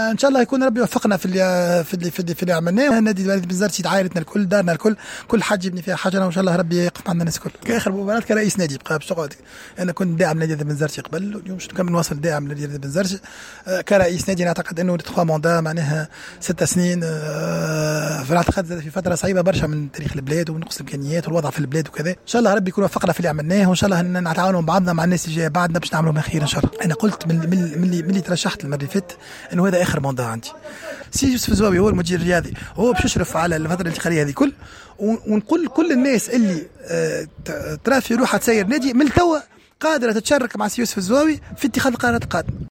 ان شاء الله يكون ربي يوفقنا في اللي عملناه. نادي بنزرتي عائلتنا الكل، دارنا الكل، كل حاج يبني فيها حاجه، وان شاء الله ربي يقف معنا الناس الكل. كاخر مباراه كرئيس نادي بقى باش تقعد، انا كنت داعم نادي بنزرتي قبل، واليوم باش نكمل نواصل داعم نادي بنزرتي كرئيس نادي. نعتقد انه 3 موندا معناها 6 سنين، في الاعتقاد في فتره صعيبه برشا من تاريخ البلاد ومن نقص الامكانيات والوضع في البلاد وكذا. ان شاء الله ربي يكون وفقنا في اللي عملناه، وان شاء الله نتعاونوا بعضنا مع الناس اللي جايه بعدنا باش نعملوا ما خير ان شاء الله. انا قلت من ترشحت المره اللي فاتت انه هذا اخر موندا عندي. سي يوسف الزواوي هو المدير الرياضي، هو باش يشرف على الفتره الانتقاليه هذه كل، ونقول كل الناس اللي ترى في روحها تسير نادي من توا قادره تتشارك مع سي يوسف الزواوي في اتخاذ القرارات القادمه.